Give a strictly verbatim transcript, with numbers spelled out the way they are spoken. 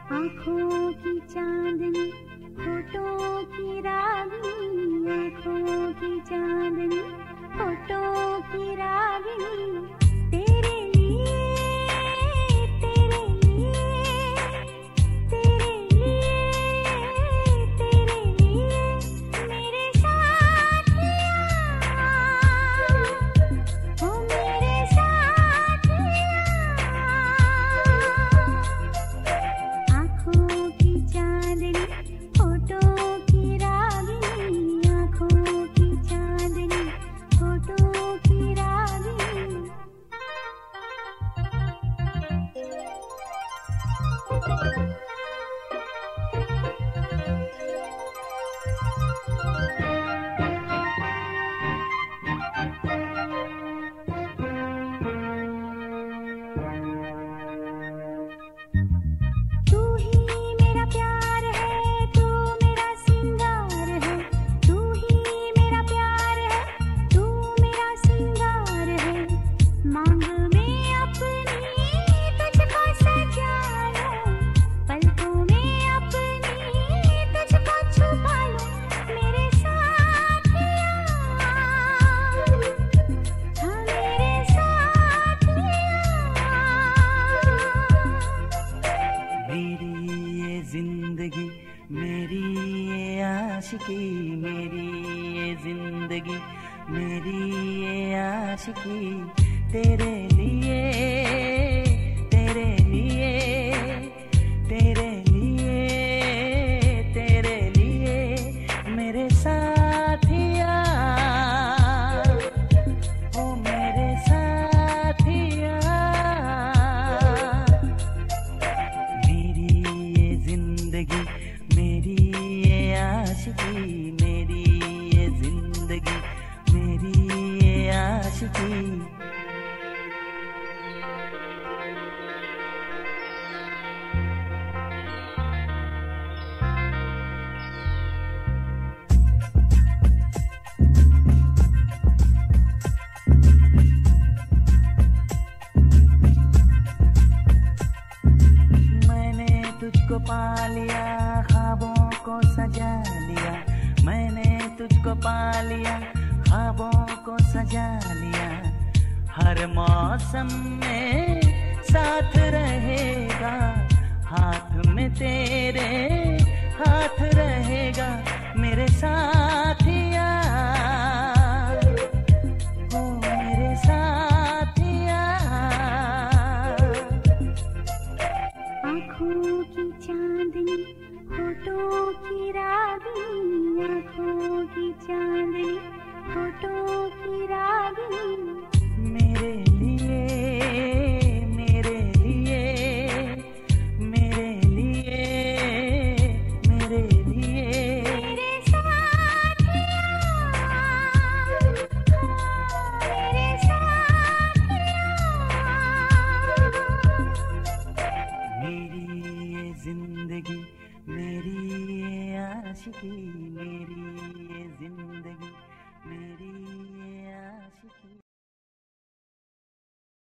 आँखों की चांदनी, होठों की रागनी, आँखों की चांदनी, होठों की रागनी, तेरे लिए, तेरे लिए, तेरे लिए, तेरे लिए, मेरे साथिया, ओ मेरे साथिया। आँखों की चांदनी, होठों की रागनी, आँखों की चांदनी, होठों की रागनी। तू ही मेरा प्यार है, तू मेरा सिंगार है, तू ही मेरा प्यार है, तू मेरा सिंगार है। मांग में अपनी तुझको सजा लूं, पलकों में अपनी तुझको छुपा लूं, मेरे साथिया, हाँ मेरे साथिया। मेरी ये जिंदगी, मेरी ये आशिकी, मेरी ये जिंदगी, मेरी ये आशिकी, तेरे लिए, तेरे लिए, तेरे लिए, तेरे लिए, मेरे साथिया, ओ मेरे साथिया। मेरी ये जिंदगी, मेरी ये आशिकी, मेरी ये जिंदगी, मेरी ये आशिकी। मैंने तुझको पा लिया, ख्वाबों को सजा लिया, मैंने तुझको पा लिया, ख्वाबों को सजा लिया। हर मौसम में साथ रहेगा, हाथ में तेरे हाथ रहेगा, मेरे साथिया, ओ मेरे साथिया। आँखों की चांदनी, होठों की रागनी, आँखों की चांदनी, होठों की रागनी, मेरे लिए, मेरे लिए, मेरे लिए, मेरे लिए, मेरे साथिया, हाँ मेरे साथिया। मेरी ये जिंदगी, मेरी ये आशिकी, मेरी